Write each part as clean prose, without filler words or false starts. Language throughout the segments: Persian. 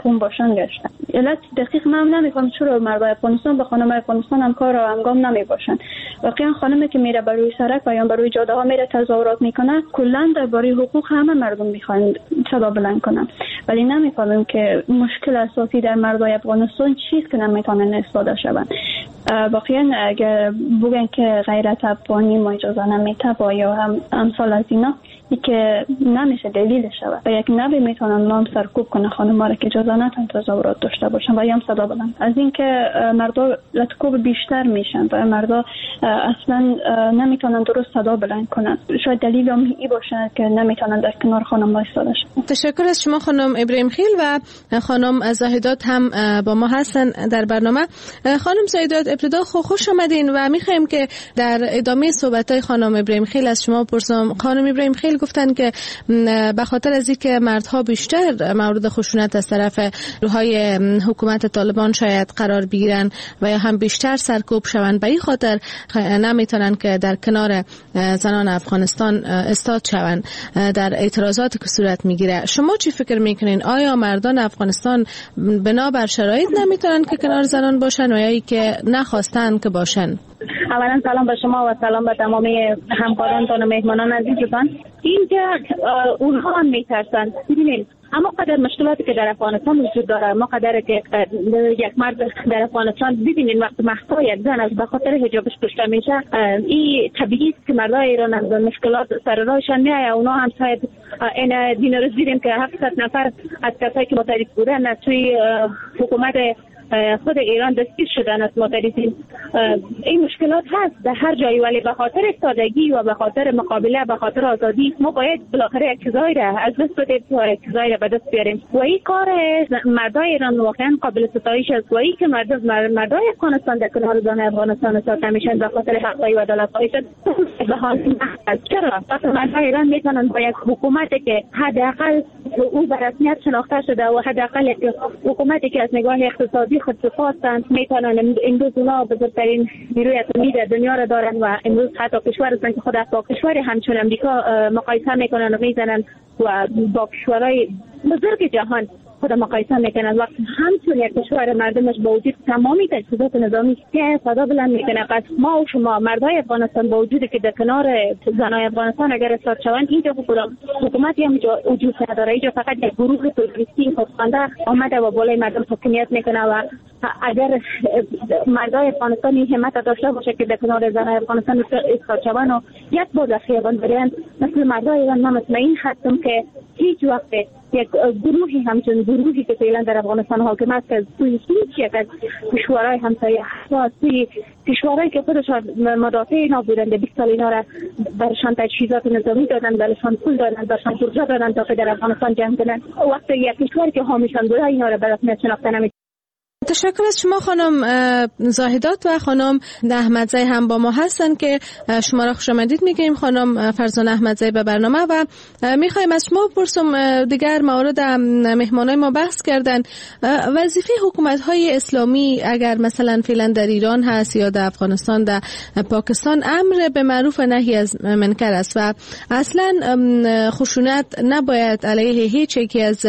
خون باشن گشتن. علت دقیق من نمیفهمم چرا مردای افغانستان به خانمای افغانستان همکار و همگام نمیباشن. واقعا خانمی که میره بر روی سرک و یا بر روی جاده ها میره تظاهرات میکنه، کلا درباره حقوق همه مردم میخوان صدا بلند کنن، ولی نمیفهمم که مشکل اساسی در مردای افغانستان چیست که نمیتونن استفاده شون. واقعا اگر بگن که غیرت افغانی ما اجازه نمیده با یا هم امثال از اینا، که نمیشه دلیل شود و یک نبی میتونن نام سرکوب کنه خانم‌ها را که اجازه ندن تظاهرات داشته باشن و یا هم صدا بلند. از اینکه مردا لطکوب بیشتر میشن و مردا اصلا نمیتونن درست صدا بلند کنن. شاید دلیل هم این باشه که نمیتونن در کنار خانم‌ها ایستاده شن. تشکر از شما خانم ابراهیم خیل و خانم زاهدات هم با ما هستن در برنامه. خانم زاهدات، ابتدا خوش آمدین و میخوایم که در ادامه صحبت‌های خانم ابراهیم خیل از شما بپرسم. خانم ابراهیم خیل گفتن که به خاطر از اینکه مردها بیشتر مورد خشونت از طرف روهای حکومت طالبان شاید قرار بگیرن و یا هم بیشتر سرکوب شوند، به این خاطر نمیتونن که در کنار زنان افغانستان استاد شوند در اعتراضاتی که صورت میگیره. شما چی فکر میکنین؟ آیا مردان افغانستان بنابر شرایط نمیتونن که کنار زنان باشن و یا ای که نخواستن که باشن؟ اولا سلام به شما و سلام به تمام همکارانتان و مهمانان عزیزتان. اینکه اونها هم میترسن. ببینید اما قدر مشکلاتی که در افغانستان وجود داره، ما قدر که یک مرد در افغانستان ببینید وقتی مخفا یک زن از به خاطر حجابش کشته میشه، این طبیعی است که مردای ایران از مشکلات سر راهشان میایه. اونا هم شاید این دینا رو دیدیم که 700 نفر از کسایی که معترض بودن از توی حکومت خود ایران دستگیر شدن از معترضین. این مشکلات هست در هر جایی، ولی به خاطر استادگی و به خاطر مقابله، به خاطر آزادی ما باید بالاخره یک چیزایی را از دست بدیم و یک چیزایی را به دست بیاریم و این کار مردای ایران واقعا قابل ستایش است. و این که مردای افغانستان در کنار زن افغانستان ساکن میشن به خاطر حقای و عدالت‌هایشان به حال است. چرا مردای ایران میتونن با یک حکومتی که حداقل او به رسمیت شناخته شده و حداقل حکومتی که از نگاه اقتصادی خودسپاسند میتونن امروز اونا بزرگترین نیروی اتمی در دنیا را دارن و امروز حتی کشور هستن که خود با کشور همچون امریکا مقایسه میکنن و میزنن و با کشورهای بزرگ جهان خود مقایسه میکنن. وقتی همچون یک کشور مردمش با وجود تمامی تجهیزات نظامی که صدا بلند میکنه، پس ما و شما مردای افغانستان با وجودی که در کنار زنای افغانستان اگر استاد شوند، اینجا حکومتی هم وجود نداره. اینجا فقط یک گروه تروریستی خودخوانده آمده و بالای مردم حکومت میکنه و اگر مردای افغانستان این همت داشته باشه که در کنار زنای افغانستان استاد شوند و یک باز خیابان برن مثل مردای ایران، من مطمئن هستم که هیچ وقت یک گروهی همچون گروهی که فعلا در افغانستان حاکم است که توی هیچ یک از کشورهای همسایه و توی کشورهایی که خودشان مدافع اینا بودند 20 سال اینا را برشان تجهیزات نظامی دادن، برشان پول دادن، برشان فرصت دادن تا که در افغانستان جنگ کنن. وقتی یک کشوری که حامیشان بوده اینا را به رسمیت شناخته نمی‌کنه. تشکر از شما خانم زاهدات و خانم احمدزی هم با ما هستن که شما را خوش آمدید میگیم. خانم فرزانه احمدزی به برنامه و میخوایم از شما بپرسم، دیگر موارد مهمانای ما بحث کردن، وظیفه حکومت‌های اسلامی اگر مثلا فعلا در ایران هست یا در افغانستان، در پاکستان، امر به معروف و نهی از منکر است و اصلا خشونت نباید علیه هیچ یکی از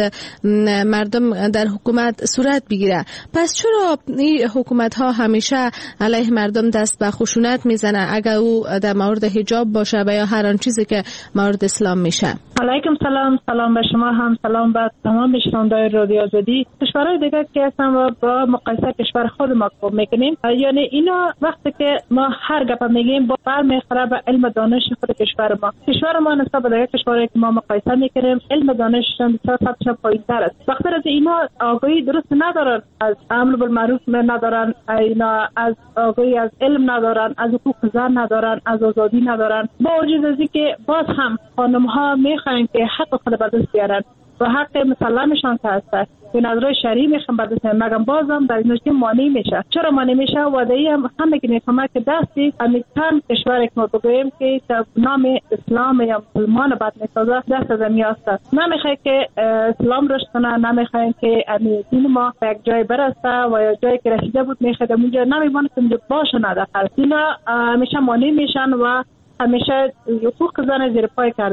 مردم در حکومت صورت بگیره. پس چرا این حکومت ها همیشه علیه مردم دست به خشونت میزنه اگر او در مورد حجاب باشه و یا هر آن چیزی که مورد اسلام میشه؟ علیکم سلام. سلام به شما هم، سلام به تمام شنوندگان رادیو آزادی. کشورهای دیگر که هستن و با مقایسه کشور خود ما میکنیم، یعنی اینا وقتی که ما هر گپ میگیم با برمیخوره به علم دانش خود کشور ما. کشور ما نسبت به دیگر کشورهایی که ما مقایسه میکنیم علم دانششون بسیار پایین‌تر است. وقتی از اینا آگاهی درست ندارن، از امر بالمعروف ندارن، اینا از آگاهی از علم ندارن، از حقوق زن ندارن، از آزادی ندارن. با وجود از اینکه باز هم خانم ها میخواین که حق خود به دست بیارن و حق مسلمشان که هست به نظر شرعی میخوام به دست بیارن، مگم بازم در این مانع میشه. چرا مانع میشه؟ وادهی هم همه که میفهمه که دستی امیتان کشوری که ما بگوییم که نام اسلام یا مسلمان بد میسازه دست از امی هست. نمیخواه که اسلام رشد کنه، نمیخواه که دین ما یک جای برسه و یا جایی که رسیده بود میخواد اونجا نمیمونه که اونجا باشه نداخل. اینا همیشه مانع میشن و همیشه حقوق زن زیر پای کردن.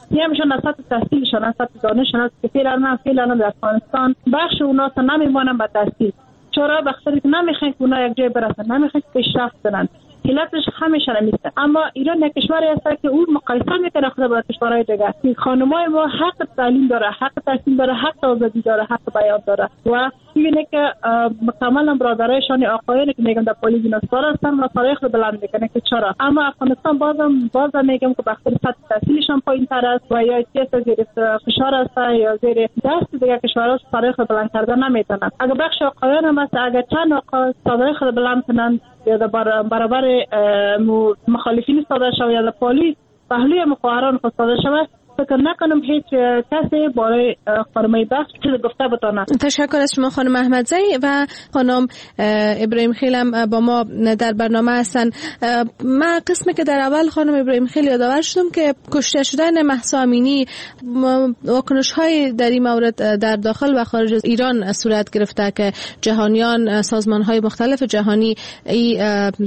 همشون از سطح تحصیلشون، از سطح دانششون است که فعلا در افغانستان بخش اونا تا نمیمونن به تحصیل. چرا؟ بخاطر که نمیخوان که اونا یک جای برسن، نمیخوان که پیشرفت کنن. علتش همیشه نمیسته. اما ایران یک کشوری است که اون مقایسه میکنه خود با کشورهای دیگه. خانمای ما حق تعلیم داره، حق تحصیل داره، حق آزادی داره، حق بیان داره و میبینه که مکملا برادرایشان آقایانی که میگن در پلیس اینا سوار هستن و تاریخ رو بلند میکنه که چرا. اما افغانستان بازم میگم که بخاطر سطح تحصیلشان پایین‌تر است و یا چیز زیر فشار است یا زیر دست دیگه کشورها تاریخ رو بلند کردن نمیتونن. اگر بخش آقایان هم است، اگر چند آقا تاریخ رو بلند کنن یا برابر مخالفین ساده شود یا پلیس پهلوی مخابران خود ساده شود، فکر نکنم هیچ کسی برای خانمای بخش چیز گفته بتونه. تشکر از شما خانم احمدزی و خانم ابراهیم خیل هم با ما در برنامه هستن. من قسمی که در اول خانم ابراهیم خیل یادآور شدم که کشته شدن مهسا امینی واکنش های در این مورد در داخل و خارج از ایران صورت گرفته که جهانیان، سازمان های مختلف جهانی این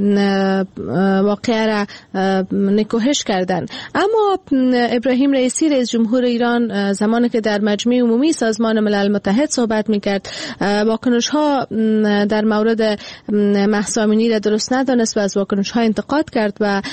واقعه را نکوهش کردن. اما ابراهیم رئیسی رئیس جمهور ایران زمانی که در مجمع عمومی سازمان ملل متحد صحبت میکرد واکنش ها در مورد مهسا امینی را درست ندانست و از واکنش ها انتقاد کرد و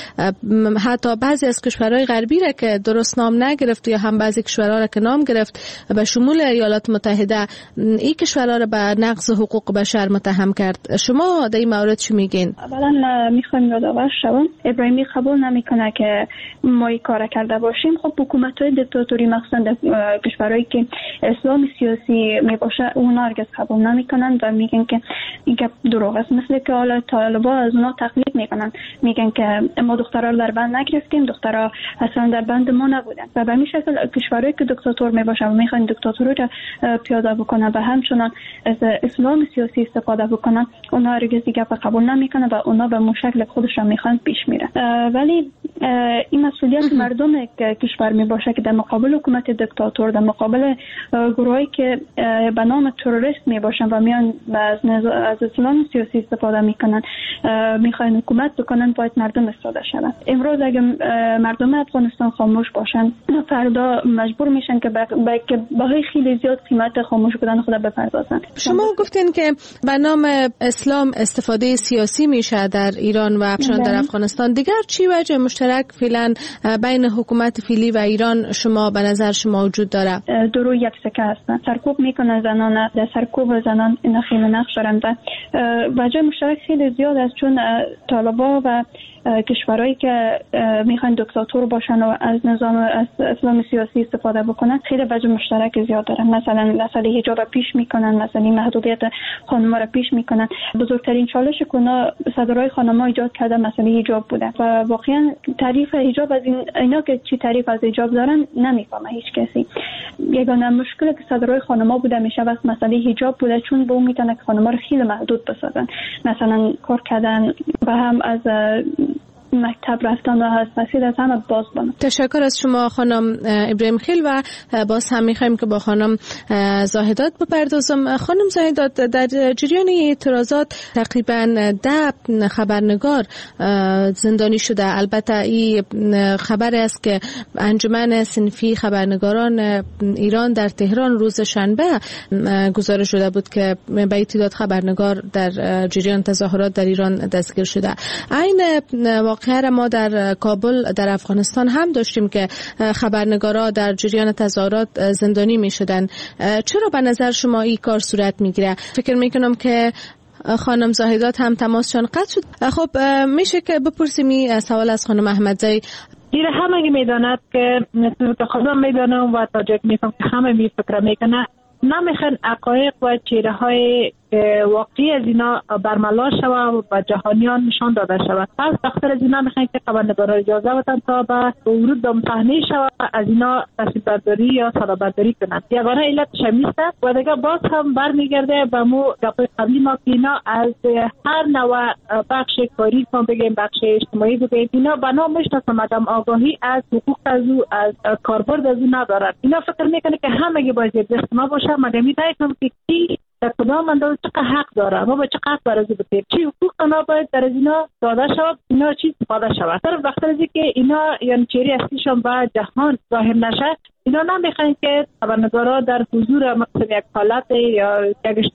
حتی بعضی از کشورهای غربی را که درست نام نگرفت یا هم بعضی کشورها را که نام گرفت به شمول ایالات متحده این کشورها را به نقض حقوق بشر متهم کرد. شما در این مورد چی میگین؟ اولا میخوایم یادآور شوم ابراهیمی قبول نمیکنه که ما این کار کرده باشیم. خب حکومت‌های دیکتاتوری مخصوصا کشورهایی که اسلام سیاسی میباشه اونا هرگز قبول نمیکنن و میگن که این گپ دروغ است. مثل که حالا طالبا از اونا تقلید میکنن، میگن که ما دخترها رو در بند نگرفتیم، دخترها اصلا در بند ما نبودن و به همین شکل کشورهایی که دیکتاتور میباشه و میخوان دیکتاتوری رو پیاده بکنن و همچنان از اسلام سیاسی استفاده بکنن، اونا هرگز این گپ قبول نمیکنن و اونا به مشکل خودشون میخوان پیش میرن. ولی این مسئولیت مردم کشور میباشه که در مقابل حکومت دیکتاتور، در مقابل گروهایی که به نام تروریست میباشن و میان از اسلام سیاسی استفاده میکنن میخواین حکومت بکنن، باید مردم استفاده شون. امروز اگه مردم افغانستان خاموش باشن فردا مجبور میشن که باهای خیلی زیاد قیمت خاموش بودن خود بپردازن. شما گفتین که به نام اسلام استفاده سیاسی میشه در ایران و همچنان در افغانستان. دیگر چی وجه مشترک فعلا بین حکومت فعلی و ایران شما به نظر شما وجود داره؟ درو یک سکه هستن. سرکوب میکنن زنان، در سرکوب زنان اینا خیلی نقش دارن. وجه مشترک خیلی زیاد است، چون طالبا و کشورهایی که میخوان دیکتاتور باشن و از نظام اسلام سیاسی استفاده بکنن خیلی وجه مشترک زیاد دارن. مثلا مسئله حجاب پیش میکنن، مثلا محدودیت خانم‌ها را پیش میکنن. بزرگترین چالش که اونا صدرهای خانم‌ها ایجاد کرده مسئله حجاب بوده و واقعا تعریف حجاب از اینا که چی تعریف از حجاب دارن نمیفهمه هیچ کسی. یگانه مشکلی که صدرهای خانم‌ها بوده میشه وقت مسئله حجاب بوده، چون به اون میتونه که خانم‌ها رو خیلی محدود بسازن، مثلا کار کردن و هم از مکتب رفتن و از مسیر از همه باز بانم. تشکر از شما خانم ابراهیم خیل و باز هم میخوایم که با خانم زاهدات بپردازم. خانم زاهدات، در جریان اعتراضات تقریبا 10 خبرنگار زندانی شده. البته این خبر است که انجمن صنفی خبرنگاران ایران در تهران روز شنبه گزارش شده بود که به تعداد خبرنگار در جریان تظاهرات در ایران دستگیر شده. این واقعه ما در کابل در افغانستان هم داشتیم که خبرنگارا در جریان تظاهرات زندانی می شدن. چرا به نظر شما این کار صورت می گیره؟ فکر می کنم که خانم زاهدات هم تماسشان قطع شد. خب میشه که بپرسیم این سوال از خانم احمدزی. دیره همه میداند که خودم میدانم و تاجک میفهم که همه می فکر میکنه نمیخوان حقایق و چهره های واقعی از اینا برملا شود و جهانیان نشان داده شود. پس دختر از اینا میخواین که خبرنگارا اجازه بدن تا به ورود به صحنه شود از اینا تصویربرداری یا صدابرداری کنند. یگانه علتش همیسته و دیگه باز هم برمیگرده به مو گپ قبلی ما که اینا از هر نوع بخش کاری ما بگیم بخش اجتماعی بگیم اینا بنا میشناسن مدام آگاهی از حقوق از او از کاربرد از او ندارن. اینا فکر میکنه که همگی باید دست ما باشه مدامی دایتم که کی در رضامند چقدر حق داره، ما با چه حق برازی بتیم، چی حقوق اینا باید در از اینا داده شود، اینا چی استفاده شود. در وقت از که اینا یعنی چهره اصلیشون به جهان ظاهر نشه، اینا نمیخواین که خبرنگارا در حضور مثلا یک حالت یا یک